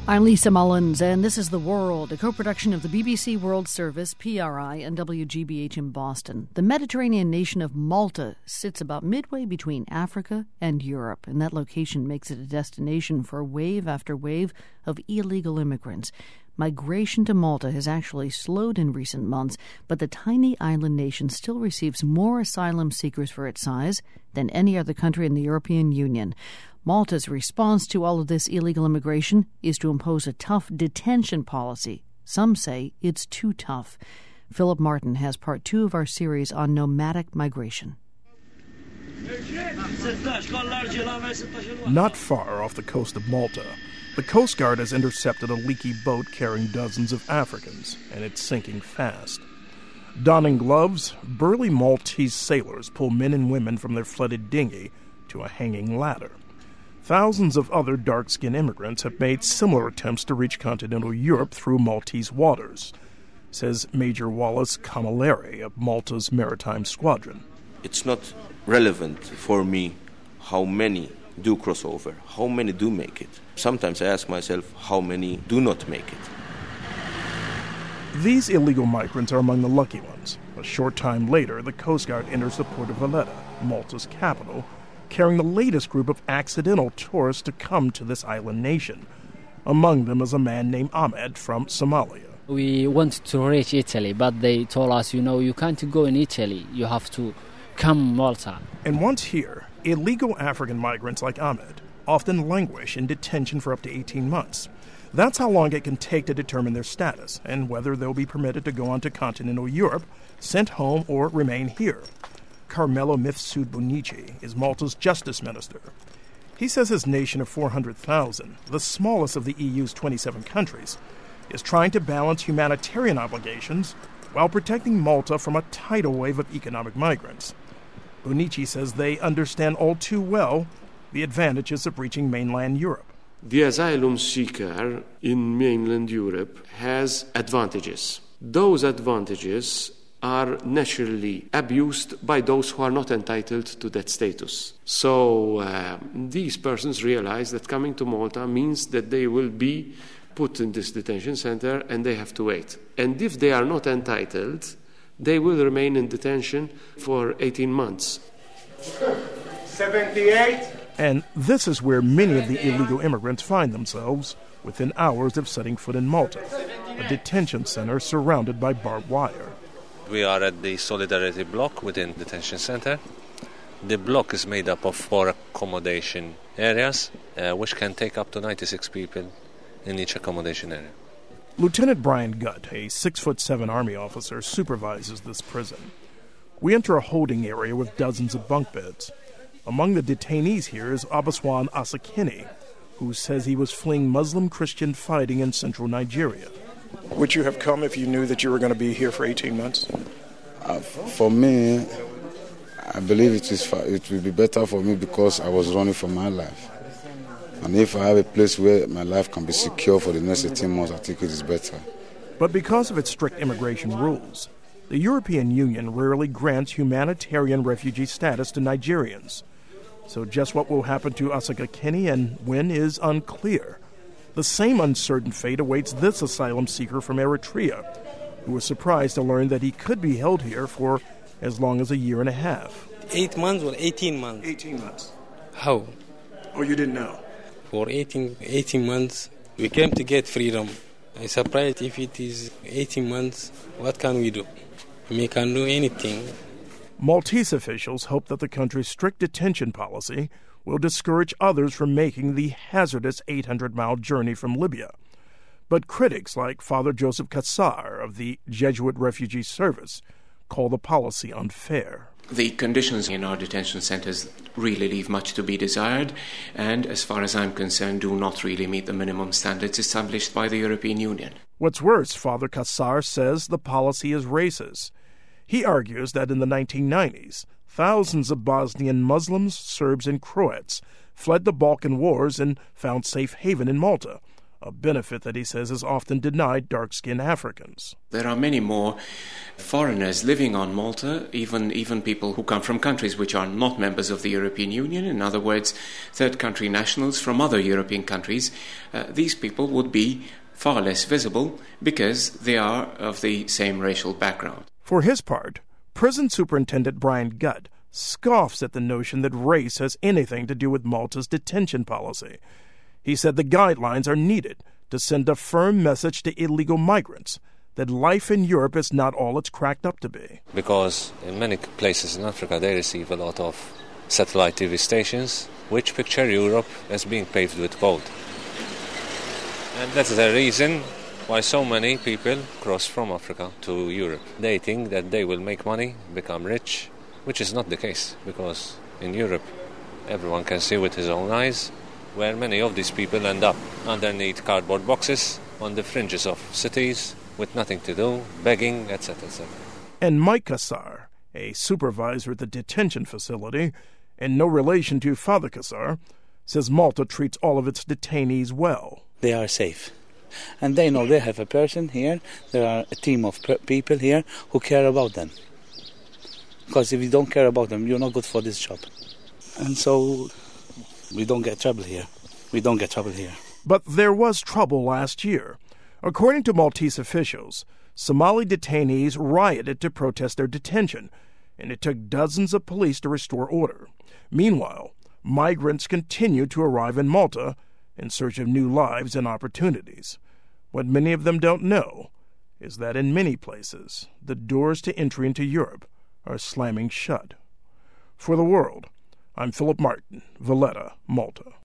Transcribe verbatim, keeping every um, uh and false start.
I'm Lisa Mullins, and this is The World, a co-production of the B B C World Service, P R I, and W G B H in Boston. The Mediterranean nation of Malta sits about midway between Africa and Europe, and that location makes it a destination for wave after wave of illegal immigrants. Migration to Malta has actually slowed in recent months, but the tiny island nation still receives more asylum seekers for its size than any other country in the European Union. Malta's response to all of this illegal immigration is to impose a tough detention policy. Some say it's too tough. Philip Martin has part two of our series on nomadic migration. Not far off the coast of Malta, the Coast Guard has intercepted a leaky boat carrying dozens of Africans, and it's sinking fast. Donning gloves, burly Maltese sailors pull men and women from their flooded dinghy to a hanging ladder. Thousands of other dark-skinned immigrants have made similar attempts to reach continental Europe through Maltese waters, says Major Wallace Camilleri of Malta's Maritime Squadron. It's not relevant for me how many do cross over, how many do make it. Sometimes I ask myself how many do not make it. These illegal migrants are among the lucky ones. A short time later, the Coast Guard enters the port of Valletta, Malta's capital, carrying the latest group of accidental tourists to come to this island nation. Among them is a man named Ahmed from Somalia. We wanted to reach Italy, but they told us, you know, you can't go in Italy. You have to come Malta. And once here, illegal African migrants like Ahmed often languish in detention for up to eighteen months. That's how long it can take to determine their status and whether they'll be permitted to go on to continental Europe, sent home, or remain here. Carmelo Mifsud Bonici is Malta's justice minister. He says his nation of four hundred thousand, the smallest of the E U's twenty-seven countries, is trying to balance humanitarian obligations while protecting Malta from a tidal wave of economic migrants. Bonici says they understand all too well the advantages of reaching mainland Europe. The asylum seeker in mainland Europe has advantages. Those advantages are naturally abused by those who are not entitled to that status. So uh, these persons realize that coming to Malta means that they will be put in this detention center and they have to wait. And if they are not entitled, they will remain in detention for eighteen months. seventy-eight And this is where many of the illegal immigrants find themselves within hours of setting foot in Malta, a detention center surrounded by barbed wire. We are at the Solidarity block within the detention center. The block is made up of four accommodation areas, uh, which can take up to ninety-six people in each accommodation area. Lieutenant Brian Gutt, a six foot seven Army officer, supervises this prison. We enter a holding area with dozens of bunk beds. Among the detainees here is Abaswan Asakini, who says he was fleeing Muslim-Christian fighting in central Nigeria. Would you have come if you knew that you were going to be here for eighteen months? Uh, for me, I believe it is. It will be better for me because I was running for my life. And if I have a place where my life can be secure for the next eighteen months, I think it is better. But because of its strict immigration rules, the European Union rarely grants humanitarian refugee status to Nigerians. So just what will happen to Asakini and when is unclear. The same uncertain fate awaits this asylum seeker from Eritrea, who was surprised to learn that he could be held here for as long as a year and a half. Eight months or eighteen months? eighteen months. How? Oh, you didn't know? For eighteen, eighteen months, we came to get freedom. I'm surprised if it is eighteen months, what can we do? We can do anything. Maltese officials hope that the country's strict detention policy will discourage others from making the hazardous eight hundred mile journey from Libya. But critics like Father Joseph Kassar of the Jesuit Refugee Service call the policy unfair. The conditions in our detention centers really leave much to be desired and, as far as I'm concerned, do not really meet the minimum standards established by the European Union. What's worse, Father Kassar says the policy is racist. He argues that in the nineteen nineties, thousands of Bosnian Muslims, Serbs, and Croats fled the Balkan Wars and found safe haven in Malta, a benefit that he says is often denied dark-skinned Africans. There are many more foreigners living on Malta, even, even people who come from countries which are not members of the European Union, in other words, third country nationals from other European countries. Uh, these people would be far less visible because they are of the same racial background. For his part, Prison Superintendent Brian Gutt scoffs at the notion that race has anything to do with Malta's detention policy. He said the guidelines are needed to send a firm message to illegal migrants that life in Europe is not all it's cracked up to be. Because in many places in Africa they receive a lot of satellite T V stations which picture Europe as being paved with gold. And that's the reason why so many people cross from Africa to Europe. They think that they will make money, become rich, which is not the case, because in Europe everyone can see with his own eyes where many of these people end up underneath cardboard boxes on the fringes of cities with nothing to do, begging, et cetera, et cetera. And Mike Kassar, a supervisor at the detention facility, and no relation to Father Kassar, says Malta treats all of its detainees well. They are safe. And they know they have a person here, there are a team of per- people here who care about them. Because if you don't care about them, you're not good for this job. And so we don't get trouble here. We don't get trouble here. But there was trouble last year. According to Maltese officials, Somali detainees rioted to protest their detention, and it took dozens of police to restore order. Meanwhile, migrants continued to arrive in Malta in search of new lives and opportunities. What many of them don't know is that in many places, the doors to entry into Europe are slamming shut. For The World, I'm Philip Martin, Valletta, Malta.